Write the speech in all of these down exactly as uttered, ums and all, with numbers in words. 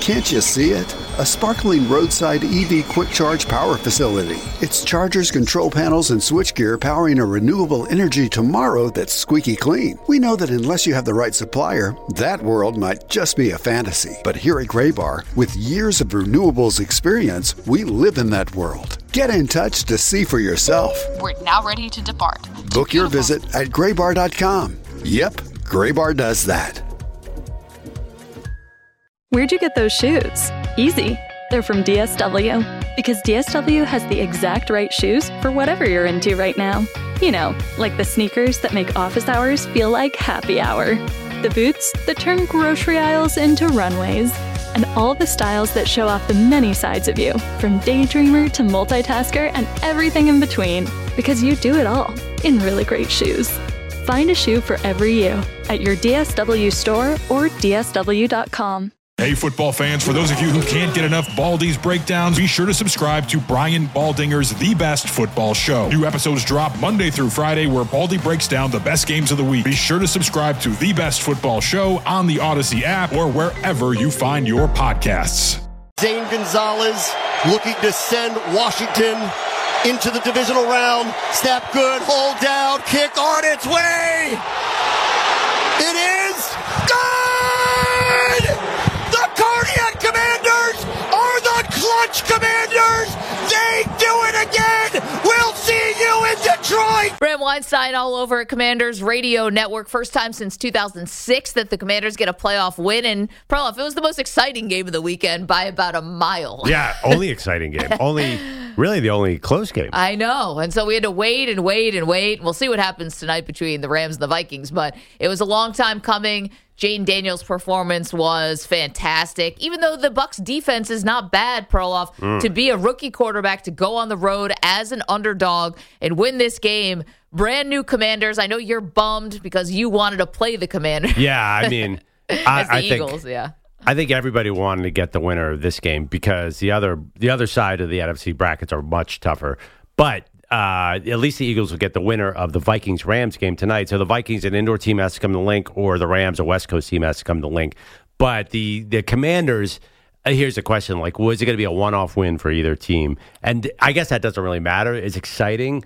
Can't you see it? A sparkling roadside E V quick charge power facility. It's chargers, control panels, and switchgear powering a renewable energy tomorrow that's squeaky clean. We know that unless you have the right supplier, that world might just be a fantasy. But here at Graybar, with years of renewables experience, we live in that world. Get in touch to see for yourself. We're now ready to depart. Book your visit at graybar dot com. Yep, Graybar does that. Where'd you get those shoes? Easy. They're from D S W. Because D S W has the exact right shoes for whatever you're into right now. You know, like the sneakers that make office hours feel like happy hour. The boots that turn grocery aisles into runways. And all the styles that show off the many sides of you, from daydreamer to multitasker and everything in between. Because you do it all in really great shoes. Find a shoe for every you at your D S W store or D S W dot com. Hey, football fans, for those of you who can't get enough Baldy's breakdowns, be sure to subscribe to Brian Baldinger's The Best Football Show. New episodes drop Monday through Friday where Baldy breaks down the best games of the week. Be sure to subscribe to The Best Football Show on the Odyssey app or wherever you find your podcasts. Zane Gonzalez looking to send Washington into the divisional round. Snap good, hold down, kick on its way. It is good! The Cardiac Commanders are the Clutch Commanders. They do it again. We'll see you in Detroit. Bram Weinstein all over at Commanders Radio Network. First time since two thousand six that the Commanders get a playoff win. And Perloff, it was the most exciting game of the weekend by about a mile. Yeah, only exciting game. Only, really the only close game. I know. And so we had to wait and wait and wait. We'll see what happens tonight between the Rams and the Vikings. But it was a long time coming. Jaden Daniels' performance was fantastic. Even though the Bucs defense is not bad, Perloff, mm. to be a rookie quarterback, to go on the road as an underdog and win this game. Brand new Commanders. I know you're bummed because you wanted to play the Commanders. Yeah, I mean, I, as the I Eagles, think, yeah. I think everybody wanted to get the winner of this game because the other the other side of the N F C brackets are much tougher. But Uh, at least the Eagles will get the winner of the Vikings-Rams game tonight. So the Vikings, an indoor team, has to come to Link, or the Rams, a West Coast team, has to come to Link. But the, the Commanders, uh, here's the question, like, was it going to be a one-off win for either team? And I guess that doesn't really matter. It's exciting.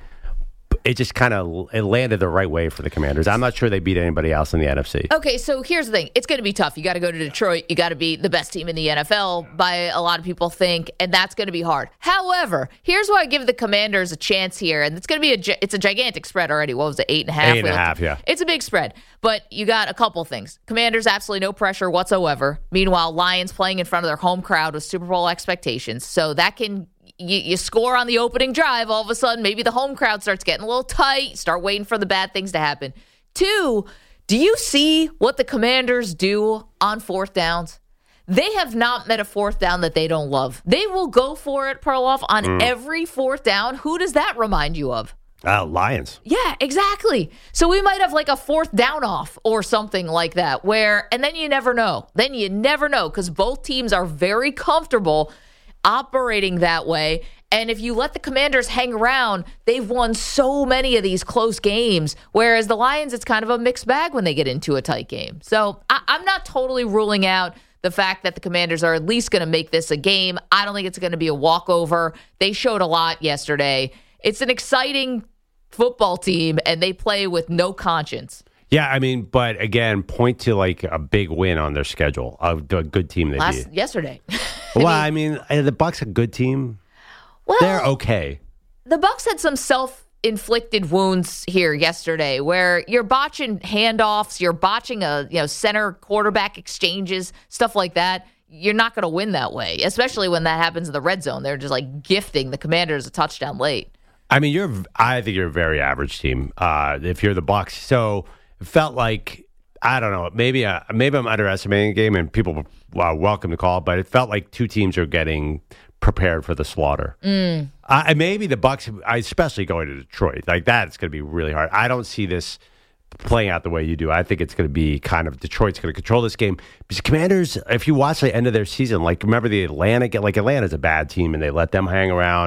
It just kind of it landed the right way for the Commanders. I'm not sure they beat anybody else in the N F C. Okay, so here's the thing. It's going to be tough. You got to go to Detroit. You got to be the best team in the N F L by a lot of people think, and that's going to be hard. However, here's why I give the Commanders a chance here, and it's going to be a it's a gigantic spread already. What was it, eight and a half? Eight and a half, yeah. It's a big spread, but you got a couple things. Commanders, absolutely no pressure whatsoever. Meanwhile, Lions playing in front of their home crowd with Super Bowl expectations, so that can. You, you score on the opening drive, all of a sudden, maybe the home crowd starts getting a little tight, start waiting for the bad things to happen. Two, do you see what the Commanders do on fourth downs? They have not met a fourth down that they don't love. They will go for it, Perloff, on mm. every fourth down. Who does that remind you of? Uh, Lions. Yeah, exactly. So we might have like a fourth down off or something like that, where, and then you never know. Then you never know because both teams are very comfortable operating that way. And if you let the Commanders hang around, they've won so many of these close games, whereas the Lions, it's kind of a mixed bag when they get into a tight game. So I, I'm not totally ruling out the fact that the Commanders are at least going to make this a game. I don't think it's going to be a walkover. They showed a lot yesterday. It's an exciting football team, and they play with no conscience. Yeah, I mean, but again, point to like a big win on their schedule. A, a good team they Last, beat. Yesterday. Well, I mean, I mean, the Bucs a good team. Well, they're okay. The Bucs had some self-inflicted wounds here yesterday, where you're botching handoffs, you're botching a you know center quarterback exchanges, stuff like that. You're not going to win that way, especially when that happens in the red zone. They're just like gifting the Commanders a touchdown late. I mean, you're. I think you're a very average team. Uh, if you're the Bucs, so it felt like. I don't know. Maybe uh, maybe I'm underestimating the game, and people are welcome to call it, but it felt like two teams are getting prepared for the slaughter. Mm. Uh, and maybe the Bucs, especially going to Detroit, like that, it's going to be really hard. I don't see this playing out the way you do. I think it's going to be kind of Detroit's going to control this game. Because Commanders, if you watch the end of their season, like remember the Atlanta, like Atlanta's a bad team, and they let them hang around.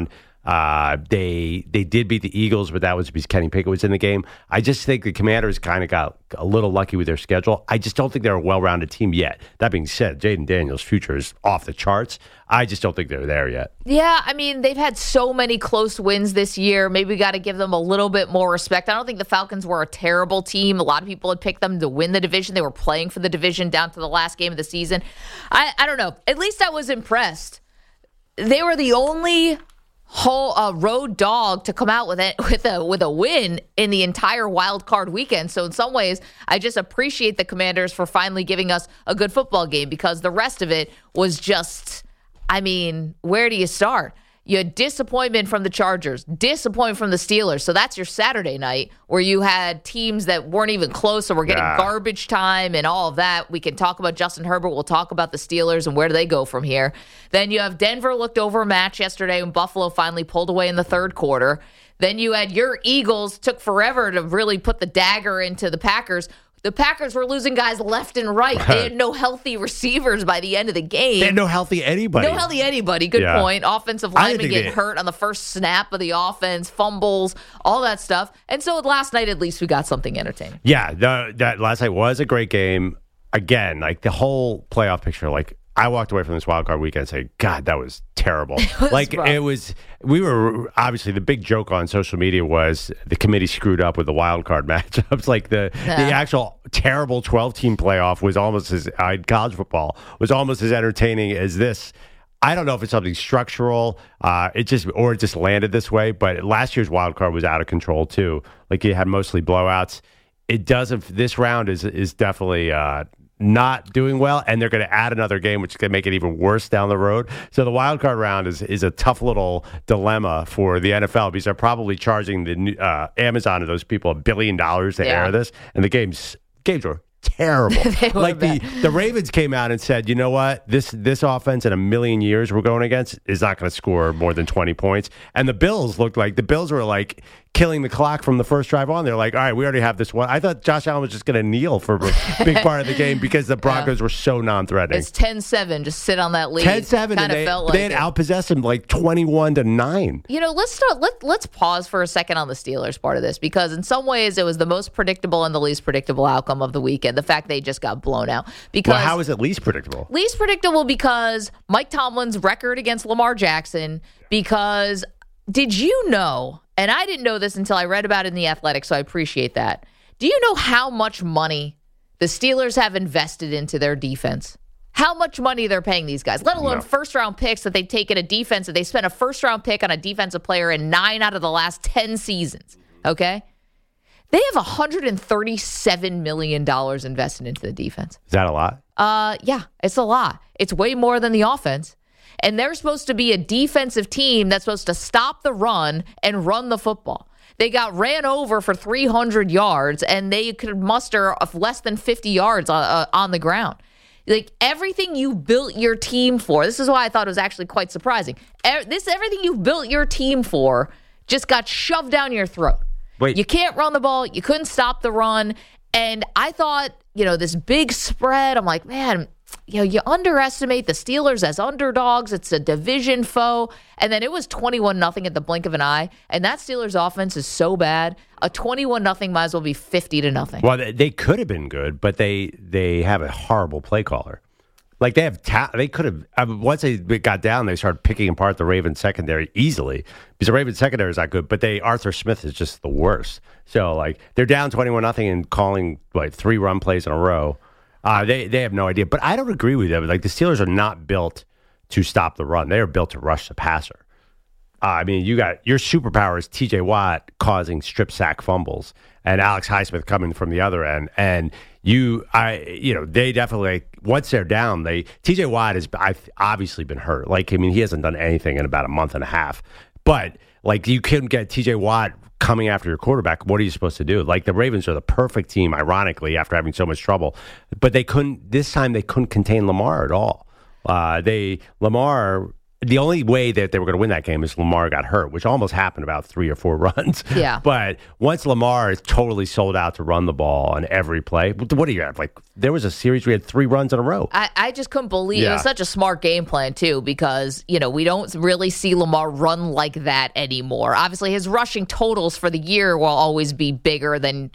Uh, they they did beat the Eagles, but that was because Kenny Pickett was in the game. I just think the Commanders kind of got a little lucky with their schedule. I just don't think they're a well-rounded team yet. That being said, Jaden Daniels' future is off the charts. I just don't think they're there yet. Yeah, I mean, they've had so many close wins this year. Maybe we got to give them a little bit more respect. I don't think the Falcons were a terrible team. A lot of people had picked them to win the division. They were playing for the division down to the last game of the season. I, I don't know. At least I was impressed. They were the only whole uh, road dog to come out with it with a with a win in the entire wild card weekend. So in some ways, I just appreciate the Commanders for finally giving us a good football game, because the rest of it was just, I mean, where do you start? You had disappointment from the Chargers, disappointment from the Steelers. So that's your Saturday night where you had teams that weren't even close and were getting Nah. garbage time and all of that. We can talk about Justin Herbert. We'll talk about the Steelers and where do they go from here. Then you have Denver looked over a match yesterday when Buffalo finally pulled away in the third quarter. Then you had your Eagles took forever to really put the dagger into the Packers. The Packers were losing guys left and right. They had no healthy receivers by the end of the game. They had no healthy anybody. No healthy anybody. Good Yeah. point. Offensive I linemen think get they- hurt on the first snap of the offense, fumbles, all that stuff. And so last night, at least, we got something entertaining. Yeah, the, that last night was a great game. Again, like the whole playoff picture, like I walked away from this wild card weekend saying, God, that was terrible. It was like rough. it was, we were obviously the big joke on social media was the committee screwed up with the wild card matchups. Like the Yeah. the actual terrible twelve team playoff was almost as uh, college football was almost as entertaining as this. I don't know if it's something structural, uh, it just or it just landed this way. But last year's wild card was out of control too. Like you had mostly blowouts. It doesn't. This round is is definitely. Uh, not doing well, and they're going to add another game, which is going to make it even worse down the road. So the wild card round is is a tough little dilemma for the N F L because they're probably charging the uh, Amazon and those people a billion dollars to Yeah. air this, and the games games were terrible. They were like the, bad. the Ravens came out and said, you know what, this this offense in a million years we're going against is not going to score more than twenty points. And the Bills looked like the Bills were like killing the clock from the first drive on. They're like, all right, we already have this one. I thought Josh Allen was just going to kneel for a big part of the game because the Broncos were so non-threatening. It's ten seven. Just sit on that lead. ten seven, and Kind of they, felt like they had it. outpossessed them like twenty-one to nine. You know, let's start. Let let's pause for a second on the Steelers part of this, because in some ways it was the most predictable and the least predictable outcome of the weekend. The fact they just got blown out. Because Well, how is it least predictable? least predictable because Mike Tomlin's record against Lamar Jackson. Because did you know? And I didn't know this until I read about it in The Athletic, so I appreciate that. Do you know how much money the Steelers have invested into their defense? How much money they're paying these guys, let alone No. first-round picks that they've taken a defense, that they spent a first-round pick on a defensive player in nine out of the last ten seasons, okay? They have one hundred thirty-seven million dollars invested into the defense. Is that a lot? Uh, yeah, it's a lot. It's way more than the offense. And they're supposed to be a defensive team that's supposed to stop the run and run the football. They got ran over for three hundred yards, and they could muster of less than fifty yards on, uh, on the ground. Like everything you built your team for, this is why I thought it was actually quite surprising. E- This everything you built your team for just got shoved down your throat. Wait. You can't run the ball. You couldn't stop the run. And I thought, you know, this big spread, I'm like, man, you know, you underestimate the Steelers as underdogs. It's a division foe. And then it was twenty-one nothing at the blink of an eye. And that Steelers offense is so bad. A twenty-one nothing might as well be fifty to nothing. Well, they, they could have been good, but they they have a horrible play caller. Like they have, ta- they could have. I mean, once they got down, they started picking apart the Ravens secondary easily because the Ravens secondary is not good. But they Arthur Smith is just the worst. So like they're down twenty-one nothing and calling like three run plays in a row. Uh, they they have no idea. But I don't agree with them. Like the Steelers are not built to stop the run. They are built to rush the passer. Uh, I mean, you got your superpower is T J Watt causing strip sack fumbles and Alex Highsmith coming from the other end. And you, I, you know, they definitely once they're down, they T J Watt has I've obviously been hurt. Like, I mean, he hasn't done anything in about a month and a half. But like, you couldn't get T J Watt coming after your quarterback. What are you supposed to do? Like, the Ravens are the perfect team, ironically, after having so much trouble. But they couldn't. This time, they couldn't contain Lamar at all. Uh, they Lamar. the only way that they were going to win that game is Lamar got hurt, which almost happened about three or four runs. Yeah. But once Lamar is totally sold out to run the ball on every play, what do you have? Like, there was a series we had three runs in a row. I, I just couldn't believe Yeah. it was such a smart game plan, too, because, you know, we don't really see Lamar run like that anymore. Obviously, his rushing totals for the year will always be bigger than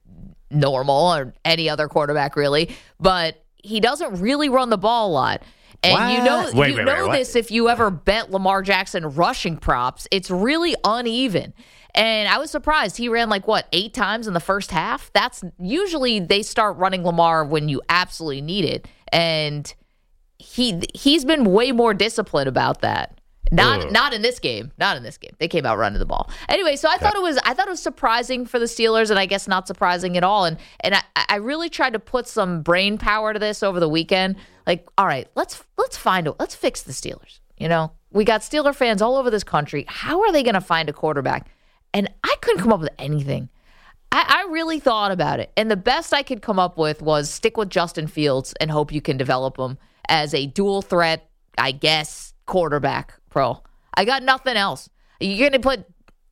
normal or any other quarterback, really. But he doesn't really run the ball a lot. And What? you know, Wait, you wait, know wait, this if you ever bet Lamar Jackson rushing props. It's really uneven. And I was surprised. He ran like, what, eight times in the first half? That's usually they start running Lamar when you absolutely need it. And he he's been way more disciplined about that. Not Ugh. not in this game. Not in this game. They came out running the ball. Anyway, so I thought it was I thought it was surprising for the Steelers, and I guess not surprising at all. And and I, I really tried to put some brain power to this over the weekend. Like, all right, let's let's find a let's fix the Steelers. You know, we got Steeler fans all over this country. How are they going to find a quarterback? And I couldn't come up with anything. I, I really thought about it, and the best I could come up with was stick with Justin Fields and hope you can develop him as a dual threat, I guess, quarterback. Pro. I got nothing else. You're going to put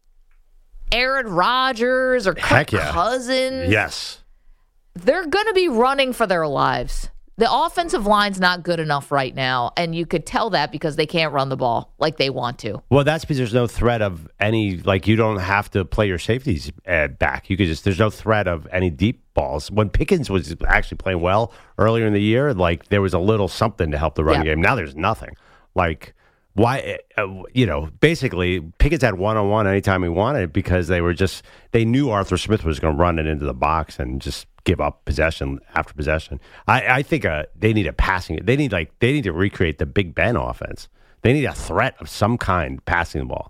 Aaron Rodgers or Kirk Heck yeah. Cousins? Yes. They're going to be running for their lives. The offensive line's not good enough right now, and you could tell that because they can't run the ball like they want to. Well, that's because there's no threat of any, like, you don't have to play your safeties uh, back. You could just, there's no threat of any deep balls. When Pickens was actually playing well earlier in the year, like, there was a little something to help the running Yeah. game. Now there's nothing. Like, why, uh, you know, basically, Pickens had one-on-one anytime he wanted because they were just, they knew Arthur Smith was going to run it into the box and just give up possession after possession. I, I think uh, they need a passing, they need like, they need to recreate the Big Ben offense. They need a threat of some kind passing the ball.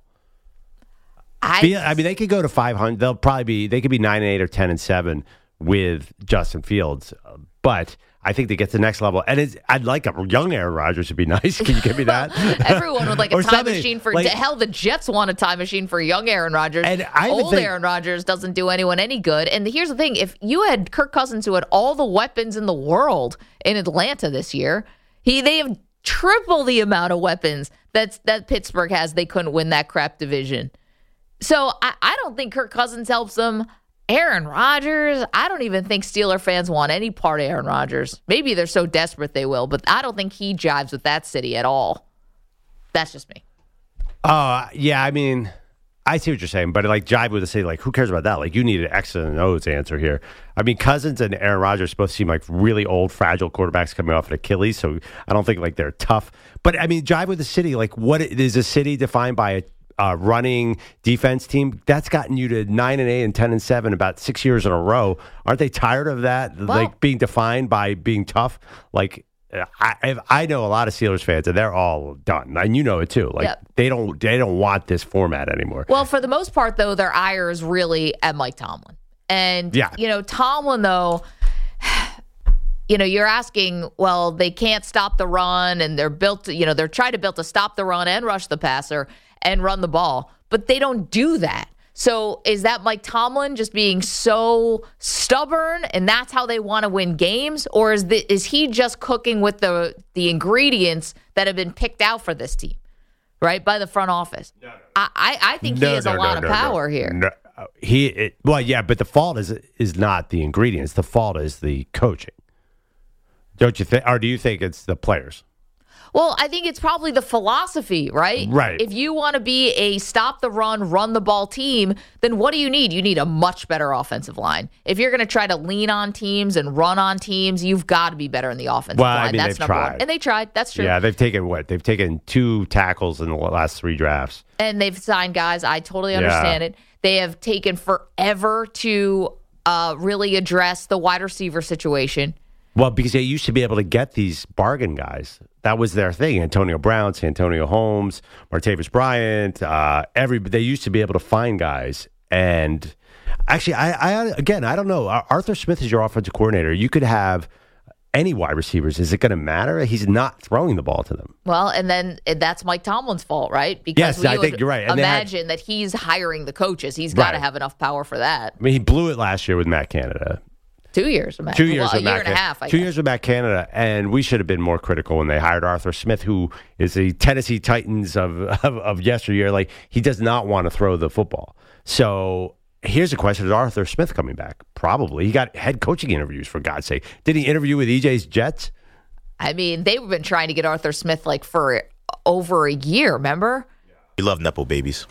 I, Be- I mean, they could go to five hundred. They'll probably be, they could be nine and eight or ten and seven with Justin Fields. But I think they get to the next level. And it's, I'd like a young Aaron Rodgers would be nice. Can you give me that? Everyone would like a Or time something, machine for like- hell. The Jets want a time machine for young Aaron Rodgers. And I even Old think- Aaron Rodgers doesn't do anyone any good. And here's the thing: if you had Kirk Cousins, who had all the weapons in the world in Atlanta this year, he they have triple the amount of weapons that's that Pittsburgh has. They couldn't win that crap division. So I, I don't think Kirk Cousins helps them. Aaron Rodgers, I don't even think Steeler fans want any part of Aaron Rodgers. Maybe they're so desperate they will, but I don't think he jives with that city at all. That's just me. Uh, yeah, I mean, I see what you're saying, but like jive with the city, like who cares about that? Like you need an X and an O's answer here. I mean, Cousins and Aaron Rodgers both seem like really old, fragile quarterbacks coming off an Achilles, so I don't think like they're tough. But I mean, jive with the city, like what is a city defined by a Uh, running defense team that's gotten you to nine and eight and ten and seven about six years in a row? Aren't they tired of that? Well, like being defined by being tough. Like I, I I know a lot of Steelers fans, and they're all done, and you know it too. Like Yep. they don't they don't want this format anymore. Well, for the most part, though, their ire is really at Mike Tomlin. And, Yeah. you know, Tomlin, though, you know, you're asking, well, they can't stop the run, and they're built to, you know, they're trying to build to stop the run and rush the passer and run the ball, but they don't do that. So is that Mike Tomlin just being so stubborn, and that's how they want to win games, or is the, is he just cooking with the the ingredients that have been picked out for this team, right, by the front office? No, no. I, I I think No, he has no, a no, lot no, of power no. here. No, uh, he it, well, yeah, but the fault is is not the ingredients. The fault is the coaching. Don't you think? Or do you think it's the players? Well, I think it's probably the philosophy, right? Right. If you want to be a stop the run, run the ball team, then what do you need? You need a much better offensive line. If you're going to try to lean on teams and run on teams, you've got to be better in the offensive Well, line. I mean, That's they've number tried. one. And they tried. That's true. Yeah, they've taken what? They've taken two tackles in the last three drafts. And they've signed guys. I totally Yeah. understand it. They have taken forever to uh, really address the wide receiver situation. Well, because they used to be able to get these bargain guys. That was their thing. Antonio Brown, Santonio Holmes, Martavis Bryant. Uh, every they used to be able to find guys. And actually, I, I again, I don't know. Arthur Smith is your offensive coordinator. You could have any wide receivers. Is it going to matter? He's not throwing the ball to them. Well, and then that's Mike Tomlin's fault, right? Because Yes, we I would think you're right. And they had- imagine that he's hiring the coaches. He's got to Right. have enough power for that. I mean, he blew it last year with Matt Canada. Two years with Matt. Two years well, with a year Matt and a half. I Two guess. years with Matt Canada, and we should have been more critical when they hired Arthur Smith, who is the Tennessee Titans of of, of yesteryear. Like, he does not want to throw the football. So here's a question: is Arthur Smith coming back? Probably. He got head coaching interviews, for God's sake. Did he interview with E J's Jets? I mean, they've been trying to get Arthur Smith like for over a year. Remember? We love Nepo babies.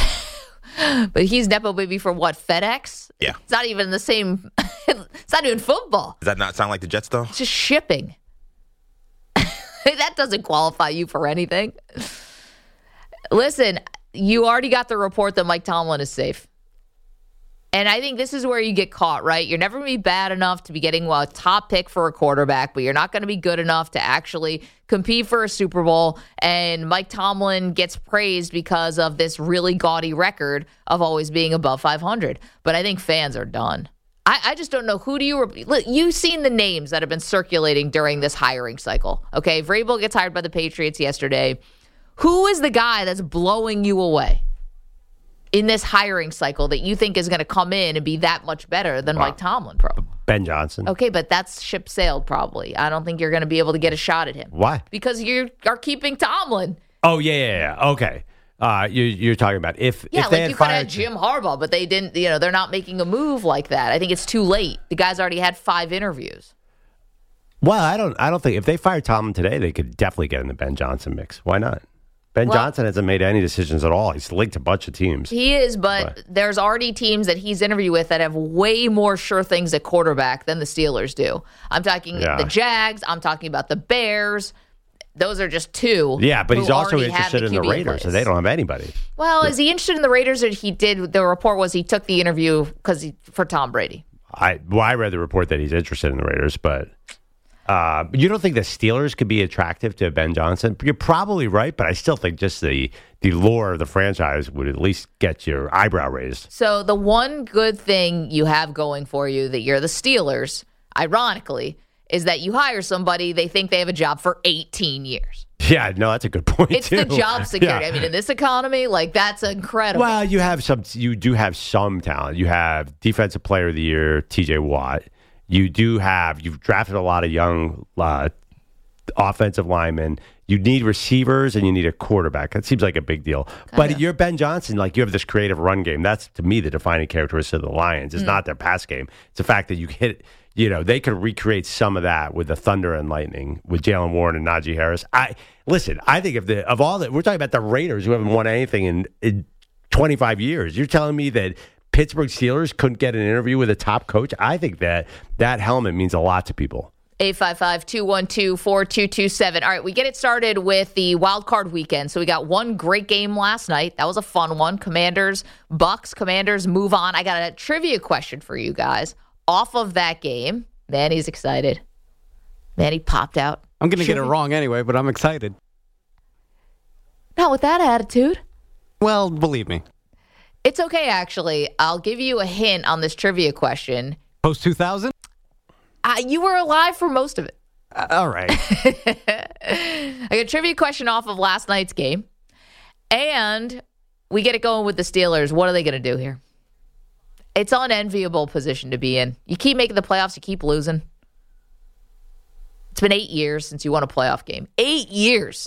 But he's Nepo baby for what? FedEx? Yeah. It's not even the same. It's not even football. Does that not sound like the Jets, though? It's just shipping. That doesn't qualify you for anything. Listen, you already got the report that Mike Tomlin is safe. And I think this is where you get caught, right? You're never going to be bad enough to be getting well, a top pick for a quarterback, but you're not going to be good enough to actually compete for a Super Bowl. And Mike Tomlin gets praised because of this really gaudy record of always being above five hundred. But I think fans are done. I, I just don't know who do you – look, you've seen the names that have been circulating during this hiring cycle. Okay, Vrabel gets hired by the Patriots yesterday. Who is the guy that's blowing you away in this hiring cycle that you think is going to come in and be that much better than wow. Mike Tomlin, bro? Ben Johnson. Okay, but that's ship sailed probably. I don't think you're going to be able to get a shot at him. Why? Because you are keeping Tomlin. Oh, yeah, yeah, yeah. Okay. Uh, you, you're talking about if, yeah, if they like had you could fired have Jim Harbaugh, but they didn't, you know, they're not making a move like that. I think it's too late. The guy's already had five interviews. Well, I don't I don't think if they fired Tomlin today, they could definitely get in the Ben Johnson mix. Why not? Ben well, Johnson hasn't made any decisions at all. He's linked a bunch of teams. He is, but, but there's already teams that he's interviewed with that have way more sure things at quarterback than the Steelers do. I'm talking yeah. the Jags. I'm talking about the Bears. Those are just two. Yeah, but he's also interested the in the Raiders, so they don't have anybody. Well, yeah. is he interested in the Raiders, or he did? The report was he took the interview because for Tom Brady. I well, I read the report that he's interested in the Raiders, but uh, you don't think the Steelers could be attractive to Ben Johnson? You're probably right, but I still think just the the lore of the franchise would at least get your eyebrow raised. So the one good thing you have going for you that you're the Steelers, ironically, is that you hire somebody, they think they have a job for eighteen years. Yeah, no, that's a good point, It's too. the job security. Yeah. I mean, in this economy, like, that's incredible. Well, you have some, you do have some talent. You have Defensive Player of the Year, T J Watt. You do have, you've drafted a lot of young uh, offensive linemen. You need receivers and you need a quarterback. That seems like a big deal. Kinda. But you're Ben Johnson, like you have this creative run game. That's, to me, the defining characteristic of the Lions. It's mm. not their pass game. It's the fact that you hit, you know, they could recreate some of that with the Thunder and Lightning, with Jalen Warren and Najee Harris. I Listen, I think of the of all that, we're talking about the Raiders who haven't won anything in, in twenty-five years. You're telling me that Pittsburgh Steelers couldn't get an interview with a top coach? I think that that helmet means a lot to people. eight five five, two one two, four two two seven. All right, we get it started with the wild card weekend. So we got one great game last night. That was a fun one. Commanders, Bucks, Commanders move on. I got a trivia question for you guys off of that game. Manny's excited. Manny popped out. I'm going to get it wrong anyway, but I'm excited. Not with that attitude. Well, believe me. It's okay, actually. I'll give you a hint on this trivia question. Post two thousand? Uh, you were alive for most of it. Uh, all right. I got a trivia question off of last night's game. And we get it going with the Steelers. What are they going to do here? It's an unenviable position to be in. You keep making the playoffs, you keep losing. It's been eight years since you won a playoff game. Eight years.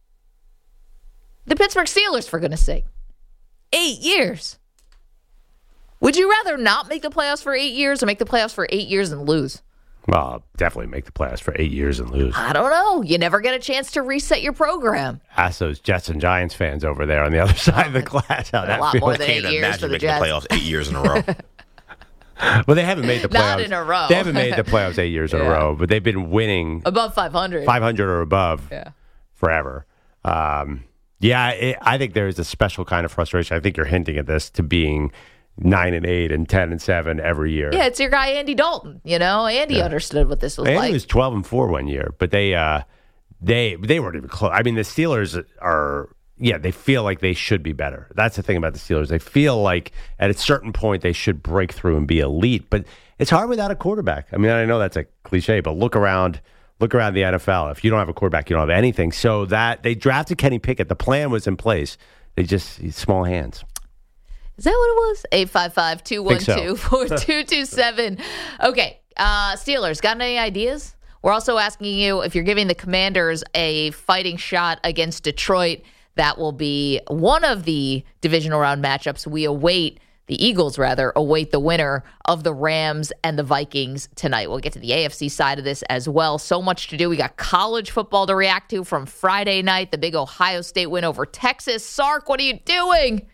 The Pittsburgh Steelers, for goodness sake. Eight years. Would you rather not make the playoffs for eight years or make the playoffs for eight years and lose? Well, I'll definitely make the playoffs for eight years and lose. I don't know. You never get a chance to reset your program. Ask those Jets and Giants fans over there on the other side of the glass how that a lot feels. more than Can't eight years for imagine the making Jets. the playoffs eight years in a row. Well, they haven't made the playoffs. Not in a row. They haven't made the playoffs eight years in Yeah. a row, but they've been winning Above five hundred. five hundred or above Yeah. forever. Um, yeah, it, I think there is a special kind of frustration. I think you're hinting at this to being nine and eight and ten and seven every year. Yeah, it's your guy Andy Dalton. You know, Andy Yeah. understood what this was Andy like. was twelve and four one year, but they uh, they they weren't even close. I mean, the Steelers are. Yeah, they feel like they should be better. That's the thing about the Steelers. They feel like at a certain point they should break through and be elite, but it's hard without a quarterback. I mean, I know that's a cliche, but look around look around the N F L. If you don't have a quarterback, you don't have anything. So that they drafted Kenny Pickett. The plan was in place. They just small hands. Is that what it was? eight five five, two one two, four two two seven. Okay. Uh, Steelers, got any ideas? We're also asking you if you're giving the Commanders a fighting shot against Detroit. That will be one of the divisional round matchups. We await, the Eagles rather, await the winner of the Rams and the Vikings tonight. We'll get to the A F C side of this as well. So much to do. We got college football to react to from Friday night, the big Ohio State win over Texas. Sark, what are you doing?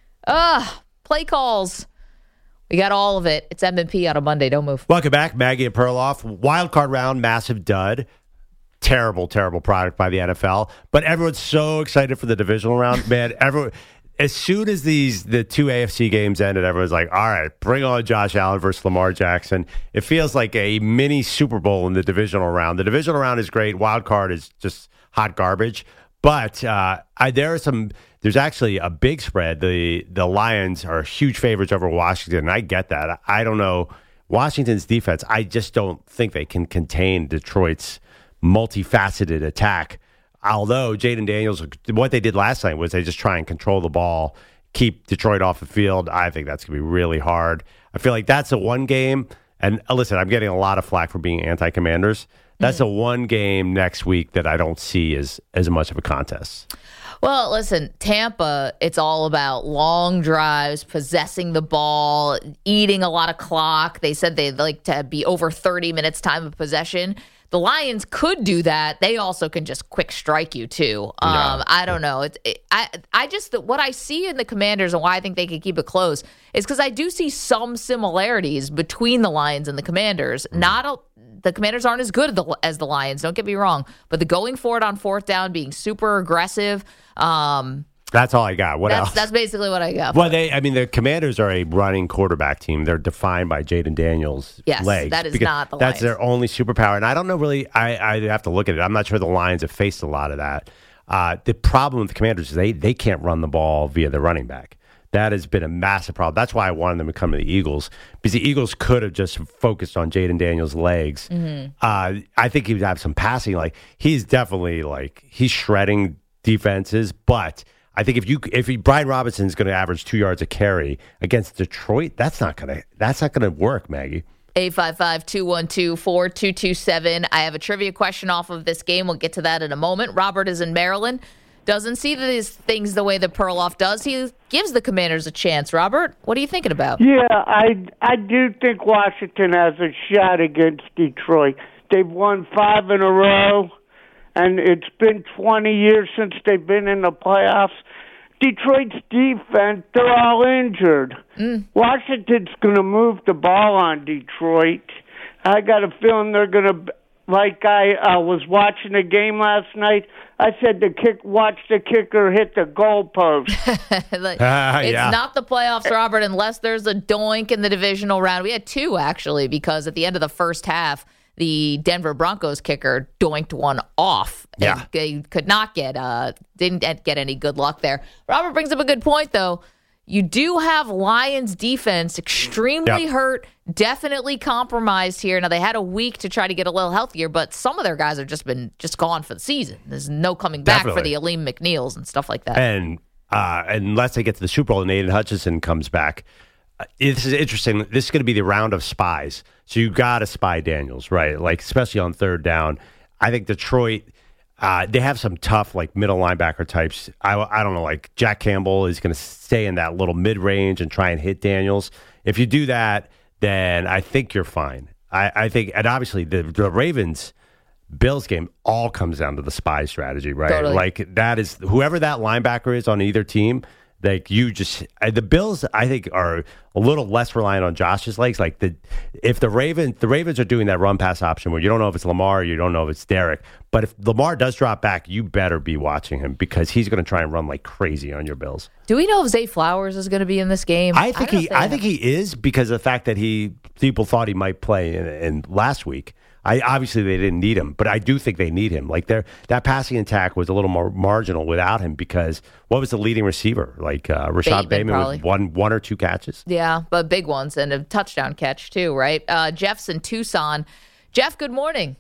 Ugh, play calls. We got all of it. It's M and P on a Monday. Don't move. Welcome back, Maggie and Perloff. Wild card round, massive dud. Terrible, terrible product by the N F L. But everyone's so excited for the divisional round, man. Everyone, as soon as these the two A F C games ended, everyone's like, "All right, bring on Josh Allen versus Lamar Jackson." It feels like a mini Super Bowl in the divisional round. The divisional round is great. Wild card is just hot garbage. But uh, I, there are some. There's actually a big spread. The the Lions are huge favorites over Washington, and I get that. I don't know Washington's defense. I just don't think they can contain Detroit's multifaceted attack. Although Jaden Daniels, what they did last night was they just try and control the ball, keep Detroit off the field. I think that's going to be really hard. I feel like that's a one game. And uh, listen, I'm getting a lot of flack for being anti-Commanders. That's mm-hmm. a one game next week that I don't see as, as much of a contest. Well, listen, Tampa, it's all about long drives, possessing the ball, eating a lot of clock. They said they'd like to be over thirty minutes time of possession. The Lions could do that. They also can just quick strike you too. Um, yeah. I don't know. It, it, I I just what I see in the Commanders and why I think they can keep it close is because I do see some similarities between the Lions and the Commanders. Mm. Not a, the Commanders aren't as good as the, as the Lions. Don't get me wrong, but the going for it on fourth down, being super aggressive. Um, That's all I got. What that's, else? That's basically what I got. Well, they, I mean, the Commanders are a running quarterback team. They're defined by Jaden Daniels' yes, legs. That is not the That's Lions. their only superpower. And I don't know really, I, I have to look at it. I'm not sure the Lions have faced a lot of that. Uh, the problem with the Commanders is they, they can't run the ball via the running back. That has been a massive problem. That's why I wanted them to come to the Eagles, because the Eagles could have just focused on Jaden Daniels' legs. Mm-hmm. Uh, I think he would have some passing. Like, he's definitely, like, he's shredding defenses, but I think if you if he, Brian Robinson's going to average two yards a carry against Detroit, that's not going to that's not going to work, Maggie. eight five five, two one two, four two two seven. I have a trivia question off of this game. We'll get to that in a moment. Robert is in Maryland. Doesn't see these things the way that Perloff does. He gives the Commanders a chance. Robert, what are you thinking about? Yeah, I, I do think Washington has a shot against Detroit. They've won five in a row, and it's been twenty years since they've been in the playoffs. Detroit's defense, they're all injured. Mm. Washington's going to move the ball on Detroit. I got a feeling they're going to, like I uh, was watching a game last night, I said the kick, watch the kicker hit the goalpost. like, uh, it's yeah. not the playoffs, Robert, unless there's a doink in the divisional round. We had two, actually, because at the end of the first half, the Denver Broncos kicker doinked one off. Yeah. They could not get, uh, didn't get any good luck there. Robert brings up a good point, though. You do have Lions defense extremely yep. hurt, definitely compromised here. Now, they had a week to try to get a little healthier, but some of their guys have just been just gone for the season. There's no coming back Definitely. for the Aleem McNeils and stuff like that. And uh, unless they get to the Super Bowl and Aiden Hutchinson comes back, uh, this is interesting. This is going to be the round of spies. So you got to spy Daniels, right? Like, especially on third down. I think Detroit... Uh, they have some tough, like, middle linebacker types. I, I don't know, like, Jack Campbell is going to stay in that little mid-range and try and hit Daniels. If you do that, then I think you're fine. I, I think, and obviously, the, the Ravens-Bills game all comes down to the spy strategy, right? Totally. Like, that is, whoever that linebacker is on either team, like, you just, the Bills, I think, are a little less reliant on Josh's legs. Like, the if the Ravens, the Ravens are doing that run-pass option where you don't know if it's Lamar, you don't know if it's Derek. But if Lamar does drop back, you better be watching him because he's going to try and run like crazy on your Bills. Do we know if Zay Flowers is going to be in this game? I think I he, I think he is because of the fact that he people thought he might play in, in last week. I obviously they didn't need him, but I do think they need him. Like their that passing attack was a little more marginal without him because what was the leading receiver? Like uh, Rashad Bateman, Bateman with one one or two catches. Yeah, but big ones and a touchdown catch too, right? Uh, Jeff's in Tucson. Jeff, good morning.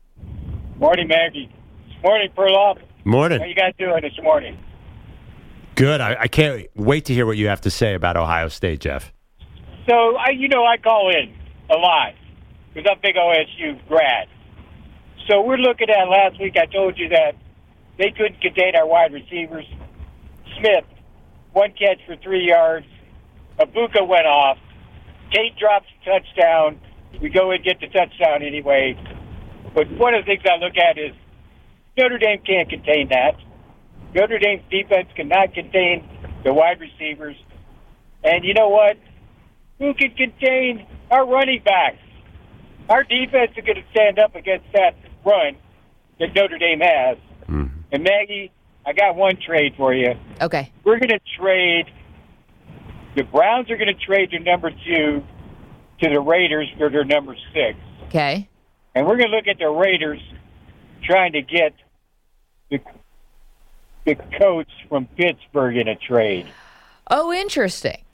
Morning, Maggie. Morning, Perloff. Morning. How you guys doing this morning? Good. I, I can't wait to hear what you have to say about Ohio State, Jeff. So, I, you know, I call in a lot. because I'm a big O S U grad. So we're looking at last week. I told you that they couldn't contain our wide receivers. Smith, one catch for three yards. Abuka went off. Tate drops a touchdown. We go and get the touchdown anyway. But one of the things I look at is Notre Dame can't contain that. Notre Dame's defense cannot contain the wide receivers. And you know what? Who can contain our running backs? Our defense is going to stand up against that run that Notre Dame has. Mm. And Maggie, I got one trade for you. Okay. We're going to trade. The Browns are going to trade their number two to the Raiders for their number six. Okay. And we're going to look at the Raiders trying to get the, the coach from Pittsburgh in a trade. Oh, interesting.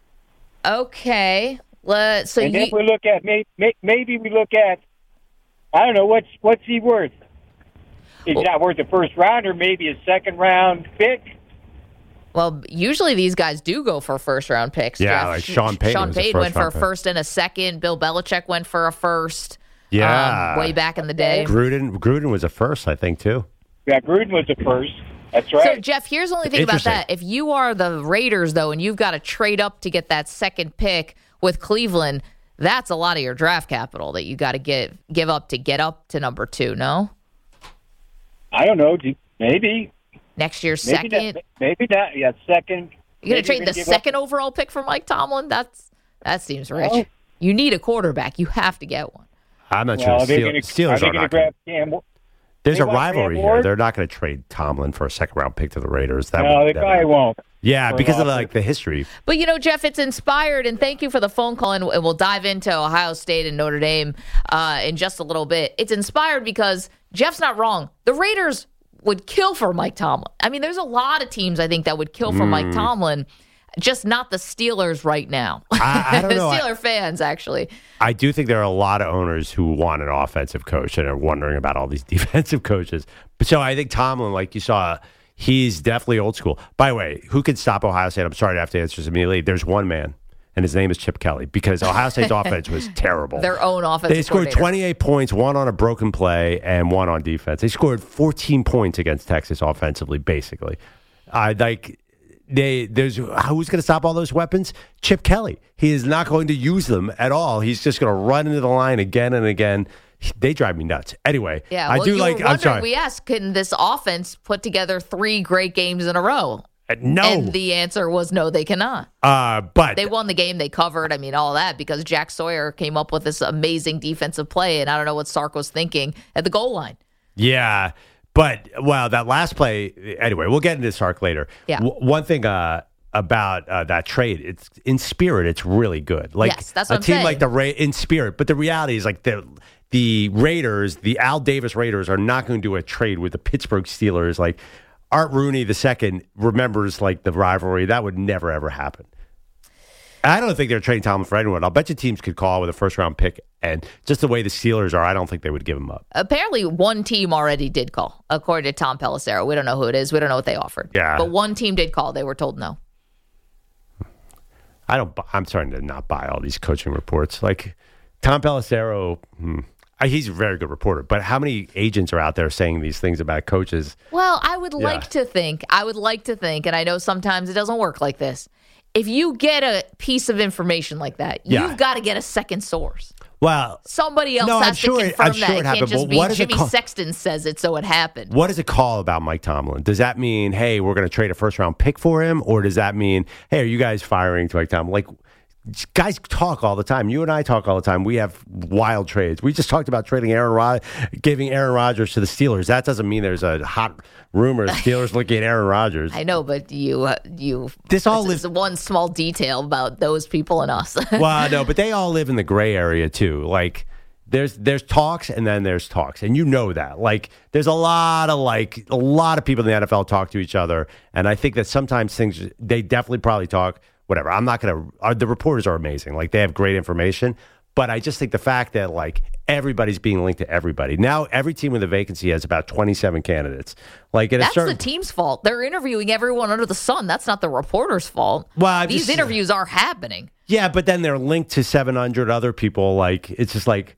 Okay. Let so and you, then we look at maybe, maybe we look at I don't know what's what's he worth. He's well, not worth a first rounder, maybe a second round pick. Well, usually these guys do go for first round picks. Yeah, Jeff. like Sean Payton. Sean was a Payton went for a first-round pick. first and a second. Bill Belichick went for a first. Yeah, um, way back in the day. Gruden Gruden was a first, I think, too. Yeah, Gruden was the first. That's right. So, Jeff, here's the only thing about that. If you are the Raiders, though, and you've got to trade up to get that second pick with Cleveland, that's a lot of your draft capital that you got to give give up to get up to number two, no? I don't know. Maybe. Next year's maybe second? Not, maybe not. Yeah, second. You're going to trade the second up. overall pick for Mike Tomlin? That's That seems rich. Well, you need a quarterback. You have to get one. I'm not well, sure. The gonna, Steelers are, are not grab going Cam. There's they a want rivalry Cam here. Ward? They're not going to trade Tomlin for a second-round pick to the Raiders. That No, would, the that guy would, won't. Yeah, because of offer. like the history. But, you know, Jeff, it's inspired, and thank you for the phone call, and we'll dive into Ohio State and Notre Dame uh, in just a little bit. It's inspired because Jeff's not wrong. The Raiders would kill for Mike Tomlin. I mean, there's a lot of teams, I think, that would kill for Mm. Mike Tomlin, just not the Steelers right now. I, I don't know. Steeler I, fans, actually. I do think there are a lot of owners who want an offensive coach and are wondering about all these defensive coaches. But so I think Tomlin, like you saw, he's definitely old school. By the way, who can stop Ohio State? I'm sorry to have to answer this immediately. There's one man, and his name is Chip Kelly, because Ohio State's offense was terrible. Their own offensive They scored twenty-eight points, one on a broken play and one on defense. They scored fourteen points against Texas offensively, basically. I like they there's who's going to stop all those weapons? Chip Kelly. He is not going to use them at all. He's just going to run into the line again and again. They drive me nuts. Anyway, Yeah, I well, do you like. were I'm sorry. wondering, we asked, can this offense put together three great games in a row? Uh, no. And the answer was no, they cannot. Uh, but They won the game. They covered. I mean, all that because Jack Sawyer came up with this amazing defensive play, and I don't know what Sark was thinking at the goal line. yeah, but well, that last play. Anyway, we'll get into Sark later. Yeah. W- one thing uh, about uh, that trade, it's in spirit, it's really good. Like Yes, that's a what I'm team saying. like the Ra- in spirit, but the reality is like the the Raiders, the Al Davis Raiders, are not going to do a trade with the Pittsburgh Steelers. Like Art Rooney the second remembers like the rivalry. That would never ever happen. I don't think they're trading Tomlin for anyone. I'll bet you teams could call with a first round pick, and just the way the Steelers are, I don't think they would give him up. Apparently, one team already did call, according to Tom Pelissero. We don't know who it is. We don't know what they offered. Yeah. But one team did call. They were told no. I don't. bu- I'm starting to not buy all these coaching reports. Like Tom Pelissero, hmm, I- he's a very good reporter. But how many agents are out there saying these things about coaches? Well, I would Yeah. like to think, I would like to think, and I know sometimes it doesn't work like this. If you get a piece of information like that, Yeah. you've got to get a second source. Well, Somebody else No, I'm has sure to it- confirm I'm that. sure it It happened, can't just but be what is it Jimmy called? Sexton says it, so it happened. what does it call about Mike Tomlin? Does that mean, hey, we're going to trade a first round pick for him, or does that mean, hey, are you guys firing to Mike Tomlin? Like, guys talk all the time. You and I talk all the time. We have wild trades. We just talked about trading Aaron Rod, giving Aaron Rodgers to the Steelers. That doesn't mean there's a hot rumor of Steelers looking at Aaron Rodgers. I know, but you, uh, you. This all this lives- is one small detail about those people and us. Well, no, but they all live in the gray area too. Like there's there's talks and then there's talks, and you know that. Like there's a lot of like a lot of people in the N F L talk to each other, and I think that sometimes things they definitely probably talk. Whatever. I'm not gonna. Uh, the reporters are amazing. Like they have great information, but I just think the fact that like everybody's being linked to everybody now. Every team with a vacancy has about twenty-seven candidates. Like at That's a certain, the team's fault. They're interviewing everyone under the sun. That's not the reporter's fault. Well, I'm These just- interviews are happening. Yeah, but then they're linked to seven hundred other people. Like it's just like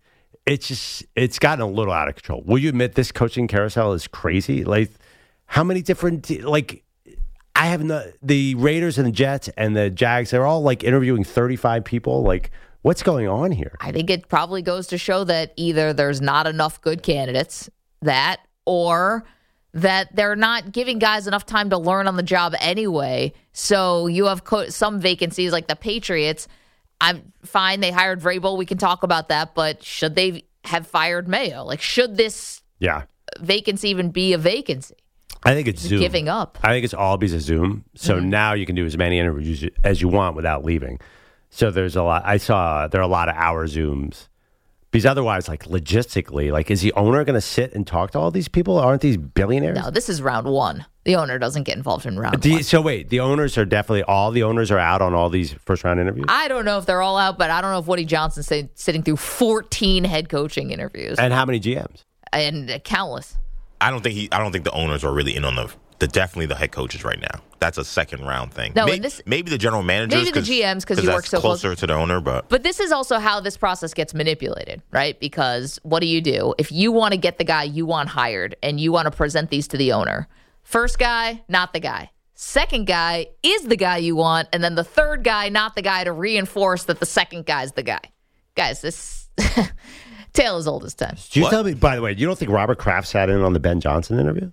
it's just it's gotten a little out of control. Will you admit this coaching carousel is crazy? Like, how many different like I have no, the Raiders and the Jets and the Jags, they're all like interviewing thirty-five people. Like, what's going on here? I think it probably goes to show that either there's not enough good candidates, that, or that they're not giving guys enough time to learn on the job anyway. So you have co- some vacancies like the Patriots. I'm fine. They hired Vrabel. We can talk about that. But should they have fired Mayo? Like, should this yeah. vacancy even be a vacancy? I think it's Zoom. Giving up. I think it's all because of Zoom. So mm-hmm. now you can do as many interviews as you want without leaving. So there's a lot. I saw there are a lot of hour Zooms. Because otherwise, like logistically, like is the owner going to sit and talk to all these people? Aren't these billionaires? No, this is round one. The owner doesn't get involved in round you, one. So wait, the owners are definitely, all the owners are out on all these first round interviews? I don't know if they're all out, but I don't know if Woody Johnson's say, sitting through fourteen head coaching interviews. And how many G Ms? And uh, countless. I don't think he. I don't think the owners are really in on the. The definitely the head coaches right now. That's a second round thing. No, maybe, and this, maybe the general managers, maybe the G Ms because you work so closer close. to the owner. But but this is also how this process gets manipulated, right? Because what do you do if you want to get the guy you want hired and you want to present these to the owner? First guy, not the guy. Second guy is the guy you want, and then the third guy, not the guy, to reinforce that the second guy's the guy. Guys, this tale as old as time. Did you what? tell me? By the way, you don't think Robert Kraft sat in on the Ben Johnson interview?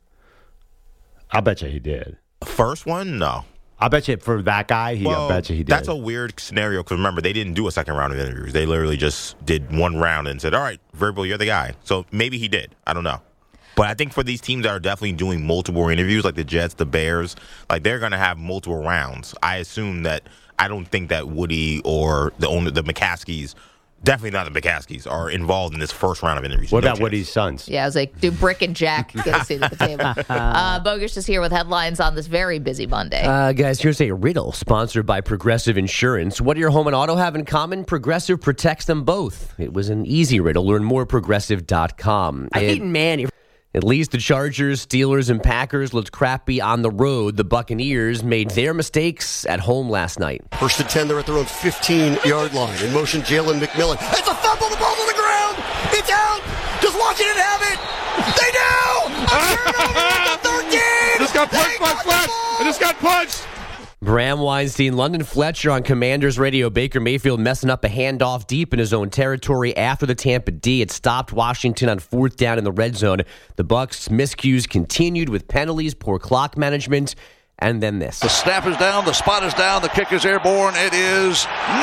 I'll bet you he did. First one, no. I bet you for that guy, he well, I bet you he did. That's a weird scenario because remember, they didn't do a second round of interviews. They literally just did one round and said, all right, Vrabel, you're the guy. So maybe he did. I don't know. But I think for these teams that are definitely doing multiple interviews, like the Jets, the Bears, like they're going to have multiple rounds. I assume that I don't think that Woody or the owner, the McCaskies, definitely not the McCaskies, are involved in this first round of interviews. What no about chance. Woody's sons? Yeah, I was like, do Brick and Jack get a seat at the table? Uh, Bogusch is here with headlines on this very busy Monday. Uh, guys, here's a riddle sponsored by Progressive Insurance. What do your home and auto have in common? Progressive protects them both. It was an easy riddle. Learn more at progressive dot com. I hate Manny. At least the Chargers, Steelers, and Packers looked crappy on the road. The Buccaneers made their mistakes at home last night. First and ten, they're at their own fifteen-yard line. In motion, Jalen McMillan. It's a fumble. The ball's on the ground. It's out. Does Washington have it? They do. A turnover at the thirteen. I just got punched by Fletch. I just got punched. Bram Weinstein, London Fletcher on Commanders Radio. Baker Mayfield messing up a handoff deep in his own territory after the Tampa D. It stopped Washington on fourth down in the red zone. The Bucs' miscues continued with penalties, poor clock management, and then this. The snap is down, the spot is down, the kick is airborne. It is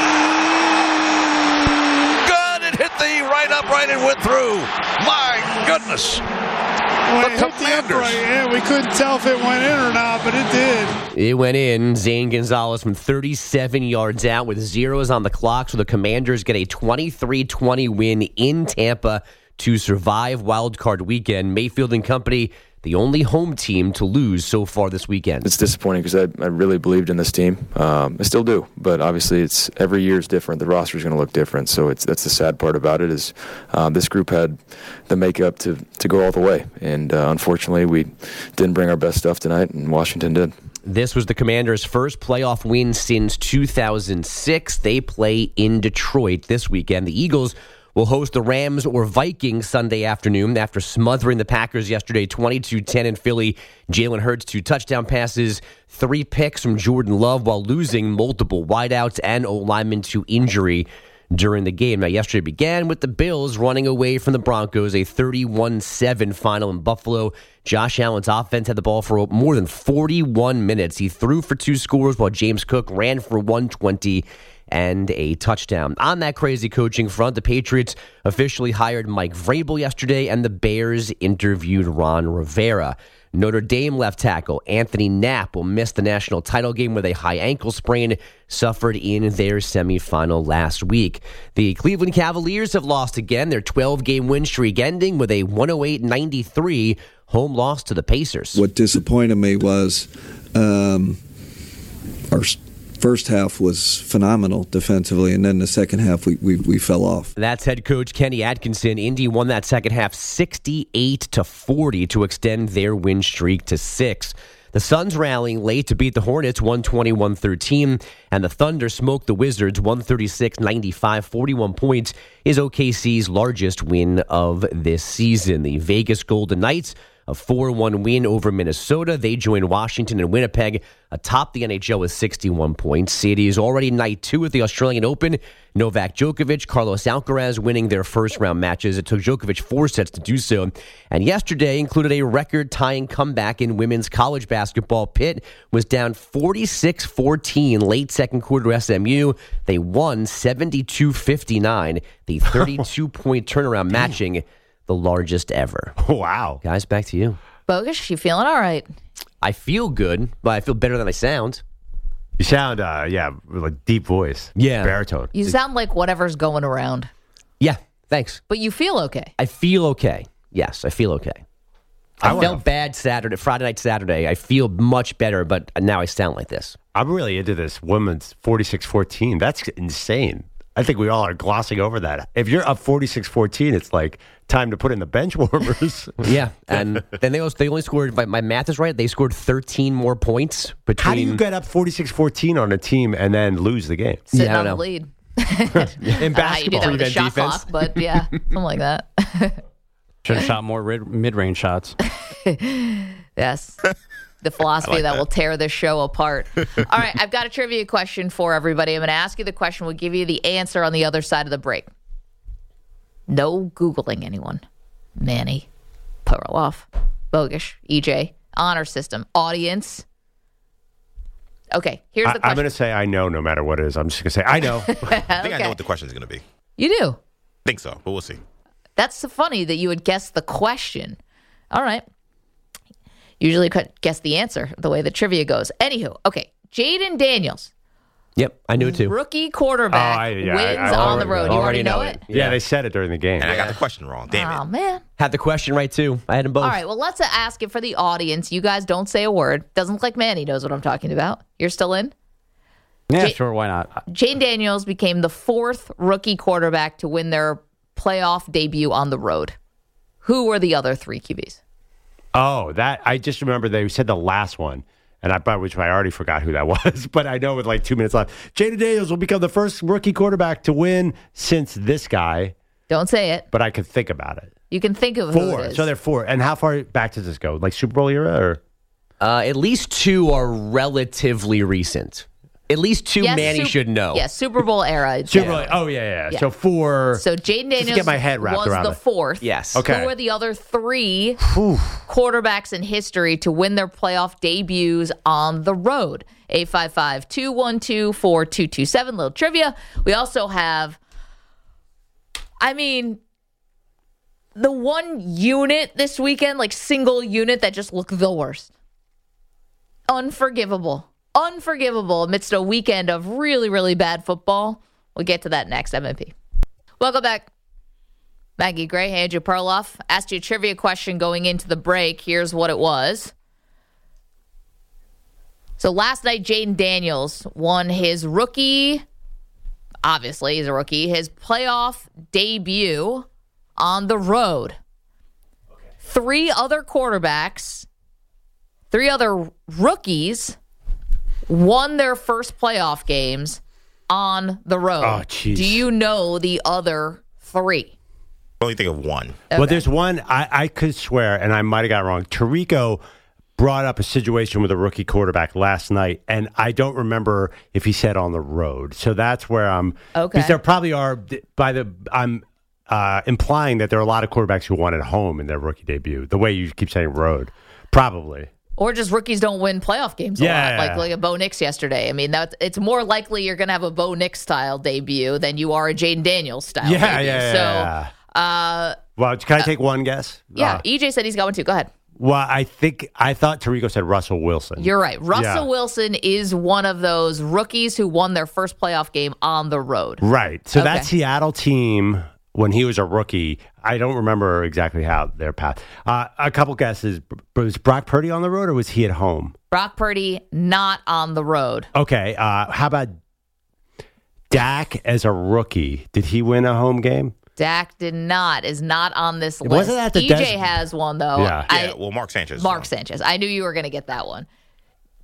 good. It hit the right upright and went through. My goodness. Well, it hit the upright. Yeah, we couldn't tell if it went in or not, but it did. It went in. Zane Gonzalez from thirty-seven yards out with zeros on the clock, so the Commanders get a twenty-three twenty win in Tampa to survive Wild Card Weekend. Mayfield and company, the only home team to lose so far this weekend. It's disappointing because I, I really believed in this team. Um, I still do, but obviously it's every year is different. The roster is going to look different, so it's that's the sad part about it is um, this group had the makeup to, to go all the way, and uh, unfortunately we didn't bring our best stuff tonight, and Washington did. This was the Commanders' first playoff win since two thousand six. They play in Detroit this weekend. The Eagles will host the Rams or Vikings Sunday afternoon after smothering the Packers yesterday twenty-two ten in Philly. Jalen Hurts, two touchdown passes, three picks from Jordan Love while losing multiple wideouts and O-linemen to injury during the game. Now, yesterday began with the Bills running away from the Broncos, a thirty-one seven final in Buffalo. Josh Allen's offense had the ball for more than forty-one minutes. He threw for two scores while James Cook ran for one twenty and a touchdown. On that crazy coaching front, the Patriots officially hired Mike Vrabel yesterday, and the Bears interviewed Ron Rivera. Notre Dame left tackle Anthony Knapp will miss the national title game with a high ankle sprain suffered in their semifinal last week. The Cleveland Cavaliers have lost again, their twelve-game win streak ending with a one oh eight ninety-three home loss to the Pacers. What disappointed me was um, our first half was phenomenal defensively, and then the second half we, we we fell off. That's head coach Kenny Atkinson. Indy won that second half sixty-eight to forty to extend their win streak to six. The Suns rallying late to beat the Hornets one twenty-one thirteen, and the Thunder smoked the Wizards one thirty-six ninety-five. forty-one points is O K C's largest win of this season. The Vegas Golden Knights, a four one win over Minnesota. They join Washington and Winnipeg atop the N H L with sixty-one points. It is already night two at the Australian Open. Novak Djokovic, Carlos Alcaraz winning their first round matches. It took Djokovic four sets to do so. And yesterday included a record-tying comeback in women's college basketball. Pitt was down forty-six fourteen late second quarter to S M U. They won seventy-two fifty-nine, the thirty-two point turnaround, matching the largest ever. Wow. Guys, back to you. Bogus, you feeling all right? I feel good, but I feel better than I sound. You sound, uh, yeah, like deep voice. Yeah. Baritone. You sound like whatever's going around. Yeah, thanks. But you feel okay. I feel okay. Yes, I feel okay. I, I felt bad Saturday, Friday night, Saturday. I feel much better, but now I sound like this. I'm really into this women's forty-six fourteen. That's insane. I think we all are glossing over that. If you're up forty-six fourteen, it's like time to put in the bench warmers. Yeah, and then they also, they only scored, my, my math is right, they scored thirteen more points between. How do you get up forty-six fourteen on a team and then lose the game? Sitting yeah, on the know. lead. In basketball, you do that with a shot defense. clock, but yeah, something like that. Should have shot more rid- mid-range shots. Yes. The philosophy like that, that. will tear this show apart. All right, I've got a trivia question for everybody. I'm going to ask you the question. We'll give you the answer on the other side of the break. No Googling anyone. Manny, Perloff, Bogish, E J, Honor System, audience. Okay, here's the I, question. I'm going to say I know no matter what it is. I'm just going to say I know. I think Okay. I know what the question is going to be. You do? I think so, but we'll see. That's so funny that you would guess the question. All right. Usually could guess the answer the way the trivia goes. Anywho, okay. Jaden Daniels, Yep, I knew it too. rookie quarterback, Oh, I- yeah, wins I- I on the already road. know. You already Already know, know it? it. Yeah, they said it during the game. And I got the question wrong. Damn Oh, it. man. Had the question right too. I had them both. All right, well, let's ask it for the audience. You guys don't say a word. Doesn't look like Manny knows what I'm talking about. You're still in? Yeah, J- sure, why not? Jane Daniels became the fourth rookie quarterback to win their playoff debut on the road. Who were the other three Q Bs? Oh, that I just remember they said the last one, and I by which I already forgot who that was, but I know with like two minutes left, Jaden Daniels will become the first rookie quarterback to win since this guy. Don't say it. But I could think about it. You can think of who Four. it is. So they're four. And how far back does this go? Like Super Bowl era, or Uh, at least two are relatively recent. At least two Yes, Manny Sup- should know. Yeah, Super Bowl era. Super Bowl? Oh yeah, yeah, Yeah. So four. So Jaden Just to Daniels get my head wrapped was around the it. fourth. Yes. Okay. Who are the other three quarterbacks in history to win their playoff debuts on the road? eight five five, two one two, four two two seven. Little trivia. We also have, I mean, the one unit this weekend, like single unit that just looked the worst. Unforgivable. Unforgivable amidst a weekend of really, really bad football. We'll get to that next, M M P. Welcome back. Maggie Gray, Andrew Perloff. Asked you a trivia question going into the break. Here's what it was. So last night, Jaden Daniels won his rookie, obviously he's a rookie, his playoff debut on the road. Okay. Three other quarterbacks, three other rookies won their first playoff games on the road. Oh, jeez. Do you know the other three? I only think of one. Okay. Well, there's one I, I could swear, and I might have got it wrong. Tirico brought up a situation with a rookie quarterback last night, and I don't remember if he said on the road. So that's where I'm. Okay. Because there probably are by the I'm uh, implying that there are a lot of quarterbacks who won at home in their rookie debut. The way you keep saying road, probably. Or just rookies don't win playoff games a Yeah. lot, like like a Bo Nix yesterday. I mean, that's it's more likely you're going to have a Bo Nix style debut than you are a Jaden Daniels style Yeah, debut. yeah, so, yeah. uh, Well, can I take one guess? yeah, Uh, E J said he's got one too. Go ahead. well, I think I thought Tirico said Russell Wilson. You're right. Russell Yeah. Wilson is one of those rookies who won their first playoff game on the road. Right. So Okay. that Seattle team, when he was a rookie, I don't remember exactly how their path. Uh, a couple guesses. Was Brock Purdy on the road or was he at home? Brock Purdy not on the road. Okay. Uh, how about Dak as a rookie? Did he win a home game? Dak did not, is not on this list. Wasn't that the E J Des- has one, though. Yeah. I- Yeah, well, Mark Sanchez. Mark Sanchez. I knew you were going to get that one.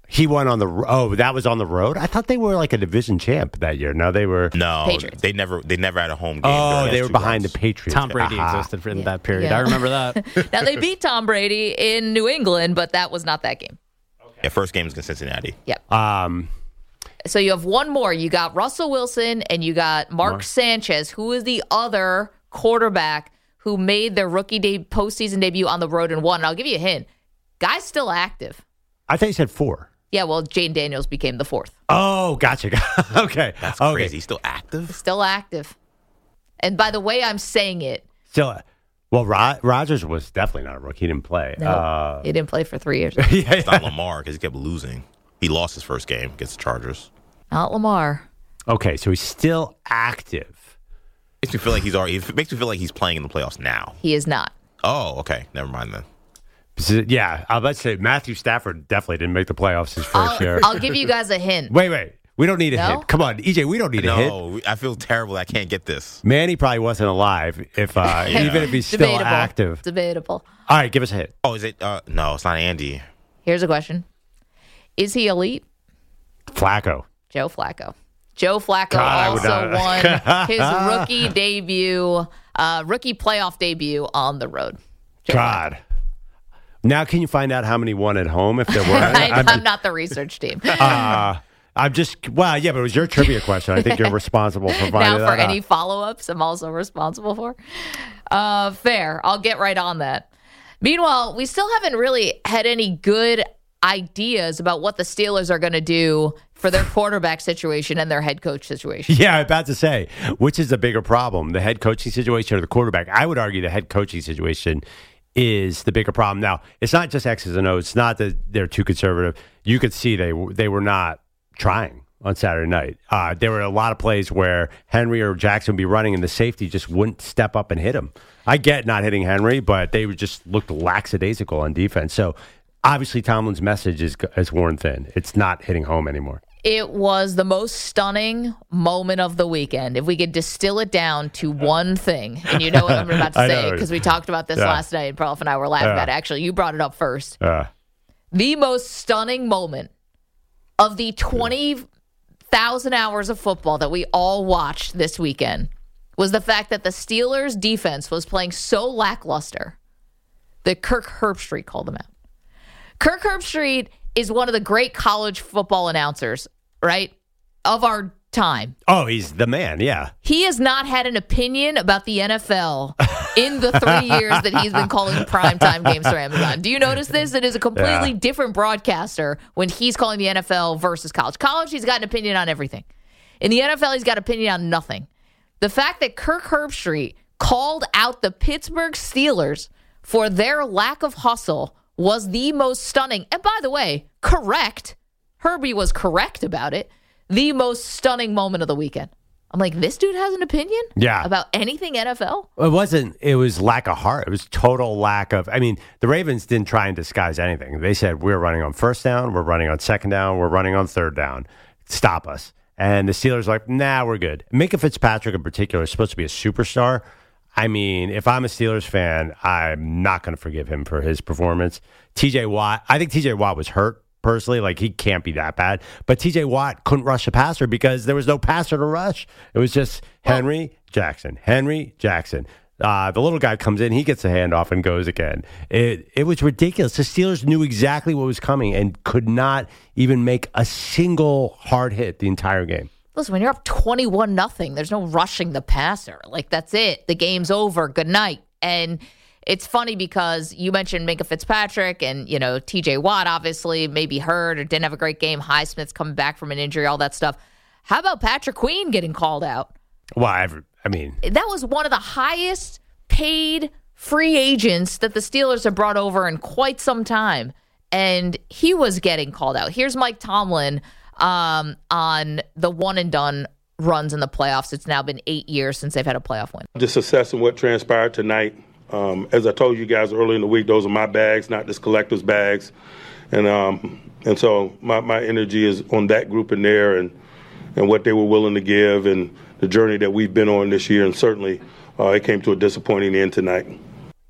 He won on the oh that was on the road. I thought they were like a division champ that year. No, they were no. Patriots. They never they never had a home game. Oh, they were two behind runs. the Patriots. Tom Brady Aha. existed in Yeah. that period. Yeah. I remember that. Now, they beat Tom Brady in New England, but that was not that game. Yeah, first game was against Cincinnati. Yep. Um, So you have one more. You got Russell Wilson and you got Mark, Mark. Sanchez, who is the other quarterback who made their rookie de- postseason debut on the road and won. And I'll give you a hint. Guy's still active. I thought you said four. Yeah, well, Jane Daniels became the fourth. Oh, gotcha. okay, That's okay. crazy. He's still active. Still active. And by the way I'm saying it, Still, well, Rod- Rodgers was definitely not a rookie. He didn't play. no, Uh, he didn't play for three years. yeah, It's not Lamar because he kept losing. He lost his first game against the Chargers. Not Lamar. Okay, so he's still active. Makes me feel like he's already. It makes me feel like he's playing in the playoffs now. He is not. Oh, okay. Never mind then. So, yeah, I was about to say Matthew Stafford definitely didn't make the playoffs his 1st I'll, year. I'll give you guys a hint. Wait, wait. We don't need a No? hint. Come on, E J, we don't need a hint. No, I feel terrible. I can't get this. Manny probably wasn't alive if uh, Yeah. even if he's still Debatable. active. Debatable. All right, give us a hint. Oh, is it? Uh, no, it's not Andy. Here's a question. Is he elite? Flacco. Joe Flacco. Joe Flacco God, I would also not- won his rookie debut, uh, rookie playoff debut on the road. Joe God. Now, can you find out how many won at home if there were? I, I'm, I'm not the research team. uh, I'm just, well, yeah, but it was your trivia question. I think you're responsible for finding Now, that for out. any follow-ups, I'm also responsible for. Uh, fair. I'll get right on that. Meanwhile, we still haven't really had any good ideas about what the Steelers are going to do for their quarterback situation and their head coach situation. Yeah, I'm about to say, which is the bigger problem, the head coaching situation or the quarterback? I would argue the head coaching situation is the bigger problem. Now, it's not just X's and O's. It's not that they're too conservative. You could see they they were not trying on Saturday night. Uh, there were a lot of plays where Henry or Jackson would be running and the safety just wouldn't step up and hit him. I get not hitting Henry, but they just looked lackadaisical on defense. So obviously Tomlin's message is, is worn thin. It's not hitting home anymore. It was the most stunning moment of the weekend. If we could distill it down to one thing, and you know what I'm about to I say, know. because we talked about this Yeah. last night, and Prolf and I were laughing Yeah. about it. Actually, you brought it up first. Uh, The most stunning moment of the twenty thousand hours of football that we all watched this weekend was the fact that the Steelers' defense was playing so lackluster that Kirk Herbstreit called them out. Kirk Herbstreit is one of the great college football announcers, right, of our time. oh, he's the man, yeah. He has not had an opinion about the N F L in the three years that he's been calling primetime games for Amazon. Do you notice this? It is a completely Yeah. different broadcaster when he's calling the N F L versus college. College, he's got an opinion on everything. In the N F L, he's got an opinion on nothing. The fact that Kirk Herbstreit called out the Pittsburgh Steelers for their lack of hustle was the most stunning, and by the way, correct. Herbie was correct about it. The most stunning moment of the weekend. I'm like, this dude has an opinion? Yeah. About anything N F L? It wasn't, it was lack of heart. It was total lack of, I mean, the Ravens didn't try and disguise anything. They said, we're running on first down, we're running on second down, we're running on third down. Stop us. And the Steelers are like, nah, we're good. Minka Fitzpatrick in particular is supposed to be a superstar. I mean, if I'm a Steelers fan, I'm not going to forgive him for his performance. T J Watt, I think T J Watt was hurt personally. Like, he can't be that bad. But T J Watt couldn't rush a passer because there was no passer to rush. It was just Henry, Jackson, Henry, Jackson. Uh, the little guy comes in, he gets the handoff and goes again. It it was ridiculous. The Steelers knew exactly what was coming and could not even make a single hard hit the entire game. Listen, when you're up twenty-one nothing, there's no rushing the passer. Like, that's it. The game's over. Good night. And it's funny because you mentioned Minka Fitzpatrick and, you know, T J Watt obviously maybe hurt or didn't have a great game. Highsmith's coming back from an injury, all that stuff. How about Patrick Queen getting called out? Well, I, I mean, That was one of the highest paid free agents that the Steelers have brought over in quite some time. And he was getting called out. Here's Mike Tomlin um, on the one and done runs in the playoffs. It's now been eight years since they've had a playoff win. Just assessing what transpired tonight. Um, as I told you guys earlier in the week, those are my bags, not this collector's bags. And um, and so my, my energy is on that group in there and, and what they were willing to give and the journey that we've been on this year. And certainly uh, it came to a disappointing end tonight.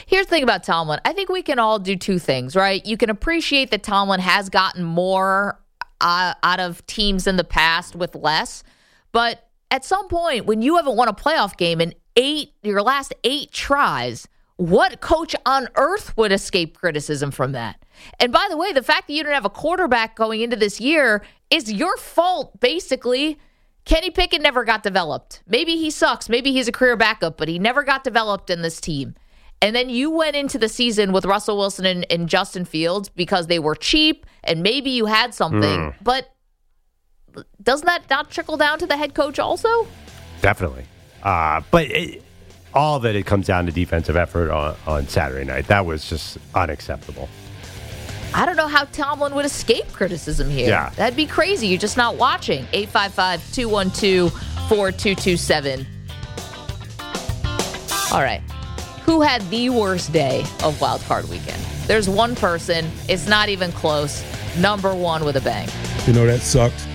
Here's the thing about Tomlin. I think we can all do two things, right? You can appreciate that Tomlin has gotten more uh, out of teams in the past with less. But at some point, when you haven't won a playoff game in eight, your last eight tries, what coach on earth would escape criticism from that? And by the way, the fact that you didn't have a quarterback going into this year is your fault, basically. Kenny Pickett never got developed. Maybe he sucks. Maybe he's a career backup, but he never got developed in this team. And then you went into the season with Russell Wilson and, and Justin Fields because they were cheap and maybe you had something. Mm. But doesn't that not trickle down to the head coach also? Definitely. Uh, but it, all of it, it comes down to defensive effort on, on Saturday night. That was just unacceptable. I don't know how Tomlin would escape criticism here. Yeah. That'd be crazy. You're just not watching. eight five five, two one two, four two two seven. All right. Who had the worst day of Wild Card Weekend? There's one person. It's not even close. Number one with a bang. You know, that sucked.